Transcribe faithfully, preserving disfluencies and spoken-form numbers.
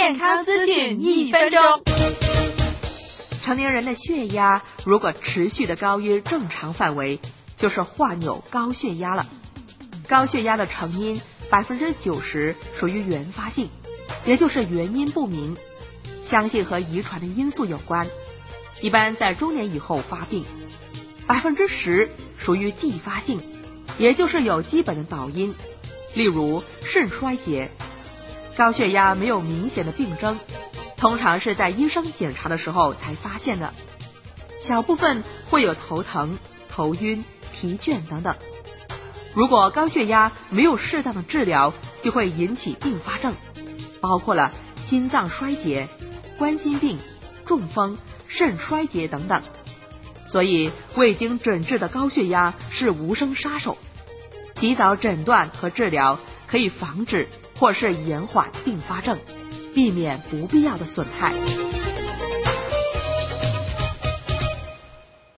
健康资讯一分钟。 成年人的血压如果持续的高于正常范围，就是患有高血压了。高血压的成因百分之九十属于原发性，也就是原因不明，相信和遗传的因素有关，一般在中年以后发病。百分之十属于继发性，也就是有基本的导因，例如肾衰竭。高血压没有明显的病征，通常是在医生检查的时候才发现的，小部分会有头疼、头晕、疲倦等等。如果高血压没有适当的治疗，就会引起并发症，包括了心脏衰竭、冠心病、中风、肾衰竭等等。所以未经诊治的高血压是无声杀手，及早诊断和治疗可以防止或是延缓并发症，避免不必要的损害。